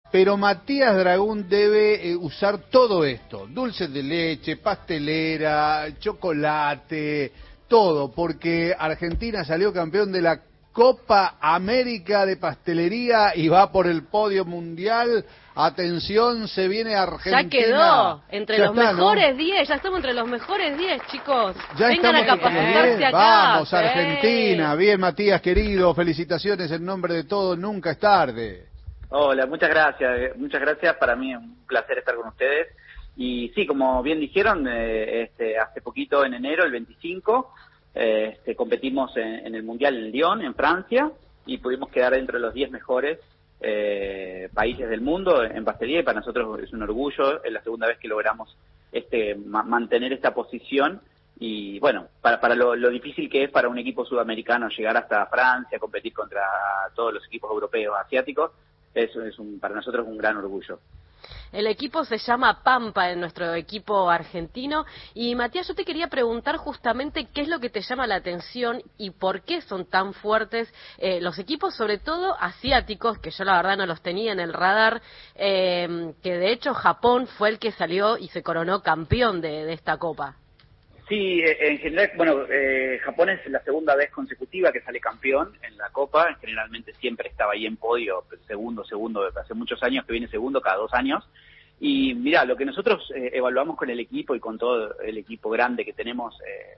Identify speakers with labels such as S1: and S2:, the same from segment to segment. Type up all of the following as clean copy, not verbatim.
S1: Pero Matías Dragún debe usar todo esto, dulces de leche, pastelera, chocolate, todo, porque Argentina salió campeón de la Copa América de Pastelería y va por el podio mundial. Atención, se viene Argentina.
S2: Ya quedó entre
S1: ya
S2: los
S1: está,
S2: mejores
S1: ¿no?
S2: 10, ya estamos entre los mejores 10, chicos.
S1: Ya
S2: vengan a
S1: estamos
S2: capacitarse acá.
S1: Vamos,
S2: sí.
S1: Argentina. Bien, Matías, querido, felicitaciones en nombre de todos, nunca es tarde.
S3: Hola, muchas gracias, para mí es un placer estar con ustedes. Y sí, como bien dijeron, hace poquito, en enero, el 25, competimos en el Mundial en Lyon, en Francia, y pudimos quedar dentro de los 10 mejores países del mundo en pastelería, y para nosotros es un orgullo, es la segunda vez que logramos mantener esta posición. Y bueno, para lo difícil que es para un equipo sudamericano llegar hasta Francia, competir contra todos los equipos europeos, asiáticos, eso es para nosotros un gran orgullo.
S2: El equipo se llama Pampa, en nuestro equipo argentino. Y Matías, yo te quería preguntar justamente qué es lo que te llama la atención y por qué son tan fuertes los equipos, sobre todo asiáticos, que yo la verdad no los tenía en el radar, que de hecho Japón fue el que salió y se coronó campeón de esta copa.
S3: Sí, en general, bueno, Japón es la segunda vez consecutiva que sale campeón en la Copa. Generalmente siempre estaba ahí en podio, segundo, hace muchos años que viene segundo cada 2 años. Y mira, lo que nosotros evaluamos con el equipo y con todo el equipo grande que tenemos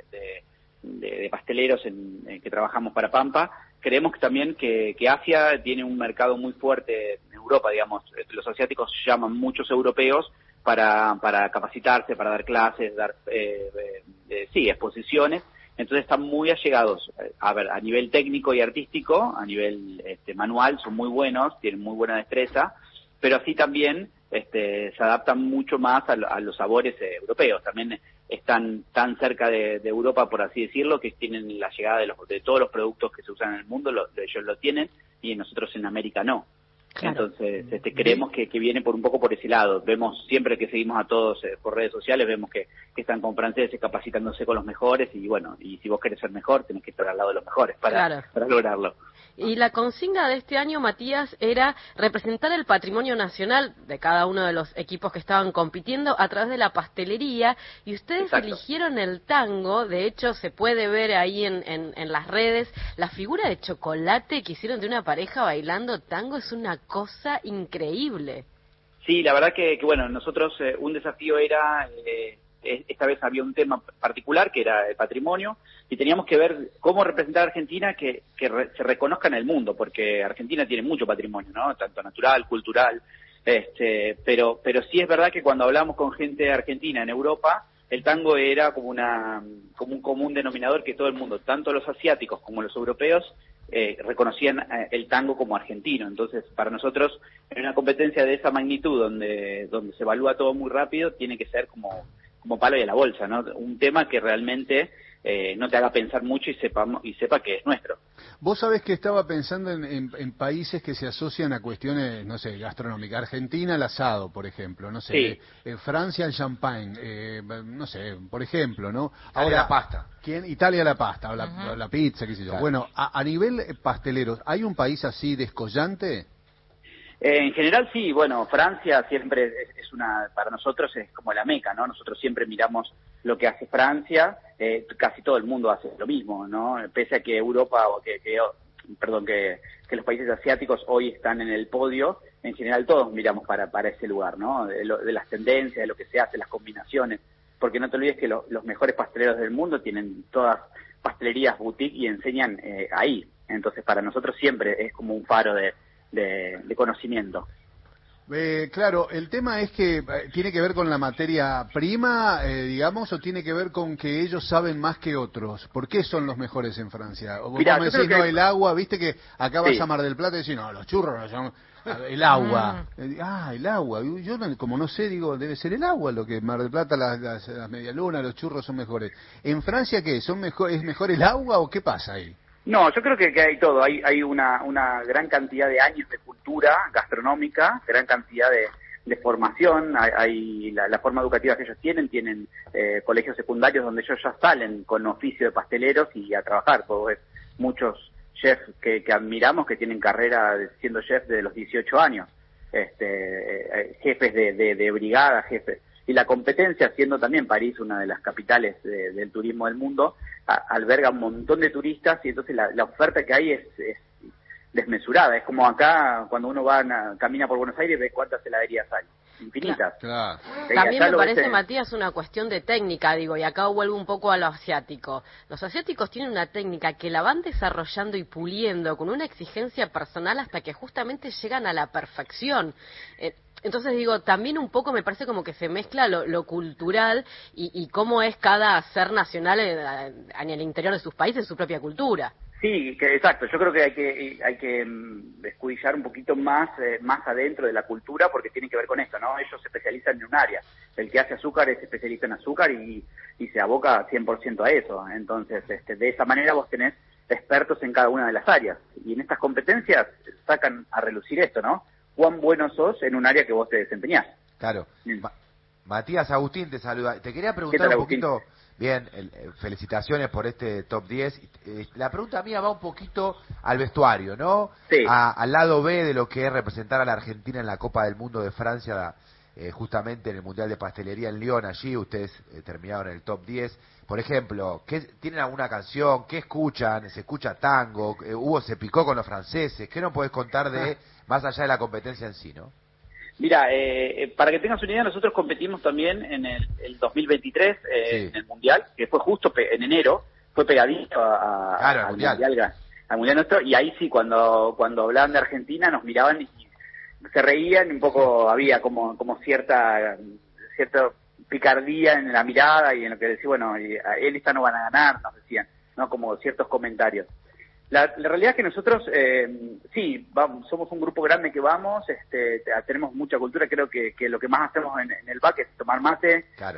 S3: de pasteleros que trabajamos para Pampa, creemos que también que Asia tiene un mercado muy fuerte en Europa, digamos. Los asiáticos llaman muchos europeos para capacitarse, para dar clases, dar exposiciones. Entonces están muy allegados, a nivel técnico y artístico, a nivel manual, son muy buenos, tienen muy buena destreza, pero así también se adaptan mucho más a los sabores europeos. También están tan cerca de Europa, por así decirlo, que tienen la llegada de todos los productos que se usan en el mundo, ellos lo tienen, y nosotros en América no. Claro. Entonces, creemos que viene un poco por ese lado. Vemos siempre que seguimos a todos por redes sociales, vemos que están con franceses capacitándose con los mejores, y bueno, y si vos querés ser mejor, tenés que estar al lado de los mejores para lograrlo.
S2: Y la consigna de este año, Matías, era representar el patrimonio nacional de cada uno de los equipos que estaban compitiendo a través de la pastelería, y ustedes
S3: Exacto.
S2: eligieron el tango. De hecho, se puede ver ahí en las redes la figura de chocolate que hicieron de una pareja bailando tango. Es una cosa increíble.
S3: Sí, la verdad que bueno, nosotros un desafío era, esta vez había un tema particular que era el patrimonio, y teníamos que ver cómo representar a Argentina que se reconozca en el mundo, porque Argentina tiene mucho patrimonio, ¿no? Tanto natural, cultural, pero sí es verdad que cuando hablamos con gente argentina en Europa, el tango era como un común denominador, que todo el mundo, tanto los asiáticos como los europeos, reconocían el tango como argentino. Entonces, para nosotros, en una competencia de esa magnitud, donde se evalúa todo muy rápido, tiene que ser como palo y a la bolsa, ¿no? Un tema que realmente no te haga pensar mucho y sepa que es nuestro.
S1: Vos sabés que estaba pensando en países que se asocian a cuestiones, no sé, gastronómicas. Argentina, el asado, por ejemplo, no sé.
S3: Sí.
S1: Francia, el champagne, no sé, por ejemplo, ¿no?
S4: Ahora la pasta.
S1: Italia, la pasta, o la pizza, qué sé yo. Claro. Bueno, a nivel pastelero, ¿hay un país así descollante?
S3: En general sí, bueno, Francia siempre para nosotros es como la meca, ¿no? Nosotros siempre miramos lo que hace Francia, casi todo el mundo hace lo mismo, ¿no? Pese a que Europa, o que los países asiáticos hoy están en el podio, en general todos miramos para ese lugar, ¿no? De las tendencias, de lo que se hace, las combinaciones, porque no te olvides que los mejores pasteleros del mundo tienen todas pastelerías boutique y enseñan ahí. Entonces para nosotros siempre es como un faro de conocimiento.
S1: Claro, el tema es que tiene que ver con la materia prima, digamos, o tiene que ver con que ellos saben más que otros. ¿Por qué son los mejores en Francia? O
S3: Mirá,
S1: vos me decís, no, el agua, viste que acá vas a Mar del Plata y decís, no, los churros no son... El agua. El agua. Yo como no sé, digo, debe ser el agua lo que Mar del Plata, las medialunas, los churros son mejores. ¿En Francia qué? ¿Es mejor el agua o qué pasa ahí?
S3: No, yo creo que hay todo. Hay una gran cantidad de años de cultura gastronómica, gran cantidad de formación. Hay la forma educativa que ellos tienen colegios secundarios donde ellos ya salen con oficio de pasteleros y a trabajar. Pues muchos chefs que admiramos que tienen carrera siendo chef desde los 18 años. jefes de brigada, jefes. Y la competencia, siendo también París una de las capitales del turismo del mundo, alberga un montón de turistas y entonces la oferta que hay es desmesurada. Es como acá, cuando uno camina por Buenos Aires, ve cuántas heladerías hay. Infinitas.
S1: Claro.
S2: También me parece, Matías, una cuestión de técnica, digo, y acá vuelvo un poco a lo asiático. Los asiáticos tienen una técnica que la van desarrollando y puliendo con una exigencia personal hasta que justamente llegan a la perfección. Entonces digo, también un poco me parece como que se mezcla lo cultural y cómo es cada ser nacional en el interior de sus países, su propia cultura.
S3: Sí, exacto. Yo creo que hay que escudillar un poquito más adentro de la cultura porque tiene que ver con esto, ¿no? Ellos se especializan en un área. El que hace azúcar es especialista en azúcar y se aboca 100% a eso. Entonces, de esa manera vos tenés expertos en cada una de las áreas. Y en estas competencias sacan a relucir esto, ¿no? Cuán bueno sos en un área que vos te desempeñás.
S4: Claro. Matías, Agustín te saluda. Te quería preguntar un poquito... Bien, felicitaciones por este top 10. La pregunta mía va un poquito al vestuario, ¿no?
S3: Sí.
S4: Al lado B de lo que es representar a la Argentina en la Copa del Mundo de Francia, justamente en el Mundial de Pastelería en Lyon. Allí ustedes terminaron en el top 10. Por ejemplo, ¿tienen alguna canción? ¿Qué escuchan? ¿Se escucha tango? ¿Hugo se picó con los franceses? ¿Qué nos podés contar de más allá de la competencia en sí, no?
S3: Mira, para que tengas una idea, nosotros competimos también en el 2023
S4: Sí.
S3: en el Mundial, que fue justo en enero, fue pegadito
S4: Claro,
S3: al mundial nuestro, y ahí sí, cuando hablaban de Argentina nos miraban y se reían, un poco había como cierta picardía en la mirada y en lo que decía, bueno, él esta no van a ganar, nos decían, ¿no? Como ciertos comentarios. La realidad es que nosotros, sí, somos un grupo grande que vamos, tenemos mucha cultura, creo que lo que más hacemos en el back es tomar mate.
S4: Claro.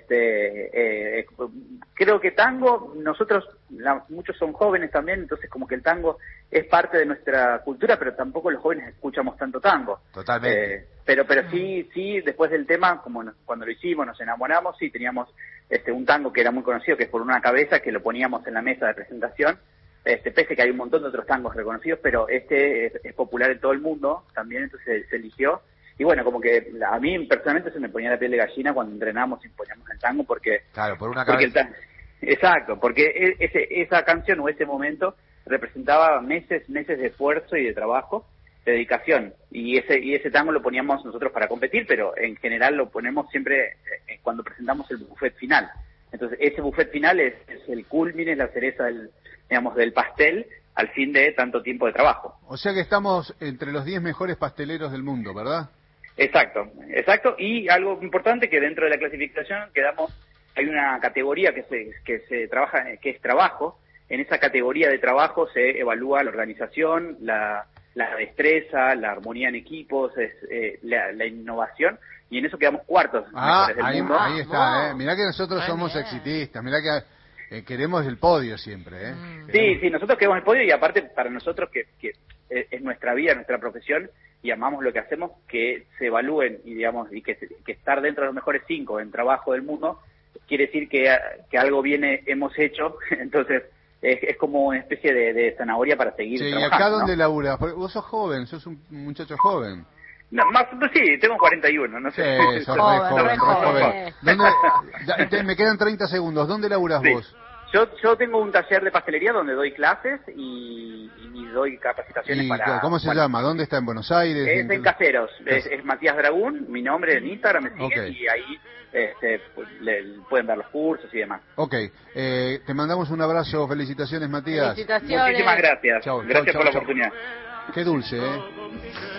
S3: Creo que tango, nosotros, muchos son jóvenes también, entonces como que el tango es parte de nuestra cultura, pero tampoco los jóvenes escuchamos tanto tango.
S4: Totalmente.
S3: Pero sí, después del tema, como cuando lo hicimos, nos enamoramos, sí, teníamos un tango que era muy conocido, que es Por una cabeza, que lo poníamos en la mesa de presentación. Pese que hay un montón de otros tangos reconocidos, pero es popular en todo el mundo también, entonces se eligió. Y bueno, como que a mí personalmente se me ponía la piel de gallina cuando entrenábamos y poníamos el tango porque...
S4: Claro, por una cabeza.
S3: Exacto, porque esa canción o ese momento representaba meses de esfuerzo y de trabajo, de dedicación. Y ese tango lo poníamos nosotros para competir, pero en general lo ponemos siempre cuando presentamos el buffet final. Entonces ese buffet final es el culmine, la cereza del pastel al fin de tanto tiempo de trabajo.
S1: O sea que estamos entre los 10 mejores pasteleros del mundo, ¿verdad?
S3: Exacto. Y algo importante que dentro de la clasificación hay una categoría que se trabaja, que es trabajo. En esa categoría de trabajo se evalúa la organización, la destreza, la armonía en equipos, la innovación, y en eso quedamos cuartos.
S1: Ahí está, Mirá que nosotros somos exitistas, mirá que queremos el podio siempre,
S3: Sí, nosotros queremos el podio y aparte para nosotros que es nuestra vida, nuestra profesión y amamos lo que hacemos, que se evalúen y que estar dentro de los mejores 5 en trabajo del mundo quiere decir que algo bien hemos hecho, entonces es como una especie de zanahoria para seguir trabajando.
S1: ¿Y acá dónde laburás? Porque vos sos joven, sos un muchacho joven.
S3: No, pues sí, tengo 41, no sé.
S1: Sí, sos re joven. Me quedan 30 segundos. ¿Dónde laburás vos?
S3: Yo tengo un taller de pastelería donde doy clases y doy capacitaciones para...
S1: ¿Cómo se llama? ¿Dónde está? ¿En Buenos Aires?
S3: Es en Caseros. Es Matías Dragún, mi nombre en Instagram, me siguen y ahí pueden ver los cursos y demás.
S1: Ok. Te mandamos un abrazo. Felicitaciones, Matías.
S2: Felicitaciones.
S3: Muchísimas gracias.
S1: Chau,
S3: gracias por la
S1: chau.
S3: oportunidad.
S1: Qué dulce,